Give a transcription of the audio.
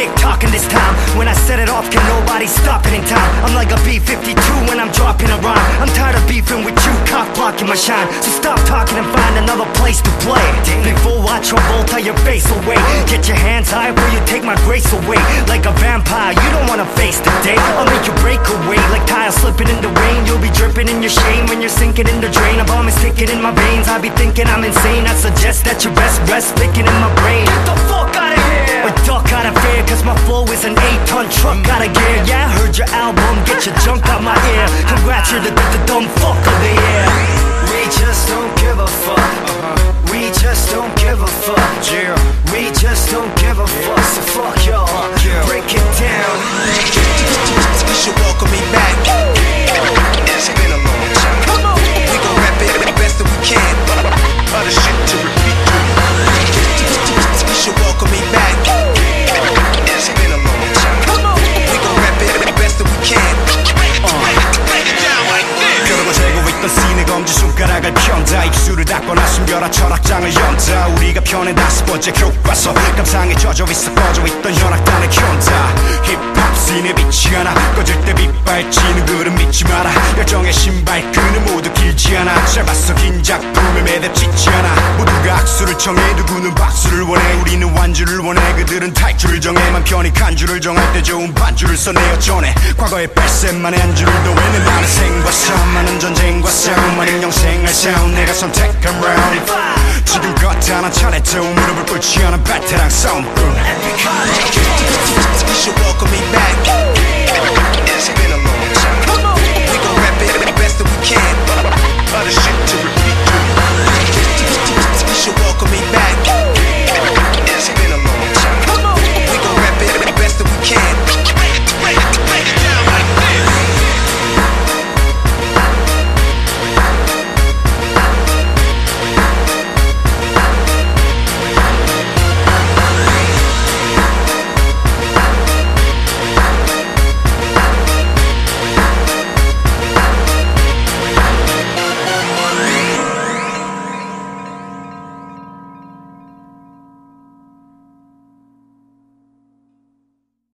tick-tocking this time. When I set it off, can nobody stop it in time? I'm like a B-52 when I'm dropping a rhyme. I'm tired of beefing with you, cock blocking my shine. So stop talking and find another place to play. Before I Travolta your face away. Get your hands high before you take my grace away. Like a vampire, you don't wanna face the day. I'll make you break away like tiles slipping in the rain. You'll be dripping in your shame when you're sinking in the drain. A bomb is ticking in my veins, I be thinking I'm insane. I suggest that you rest picking in my brain. Get the fuck out of here, or duck out of fear, cause my flow is an 8-ton truck out of gear. Yeah, I heard your album, get your junk out my ear. Congrats, you're the dumb fuck of the year. We just don't give a fuck. We just don't give a fuck. We just don't give a fuck. So fuck y'all, break it down. You should welcome me back. It's been a long time. We gon' rap it the best that we can. Other shit to repeat. You should welcome me back. It's been a long time. We gon' rap it the best that we can. 벼락을 재고 있던 씬의 검지 손가락을 편다. 입술을 닦거나 숨겨라 철학장을 연다. 우리가 펴낸 5번째 교과서 감상에 젖어 있어 꺼져 있던 현악단을 켠다. 힙합 씬에 빛이 하나 꺼질 때 빗발치는 그릇 믿지 마라. 열정의 신발끈은 모두 길지 않아. 짧았어 긴 작품에 매듭짓지 않아. 모두가 악수를 청해 누구는 박수를 원해. 우리는 완주를 원해. 그들은 탈주를 정해. 맘 편히 간주를 정할 때 좋은 반주를 써내어 전해. 과거의 8셋만의 안주를 더해. 내 많은 생과 싸움 많은 전쟁과 싸움 많은 영생을 싸움 내가 선택한 round. 지금껏 단 한 차례도 무릎을 꿇지 않은 베테랑 싸움꾼. You should welcome me back. It's been a long time. We gon' rap it the best that we can. Other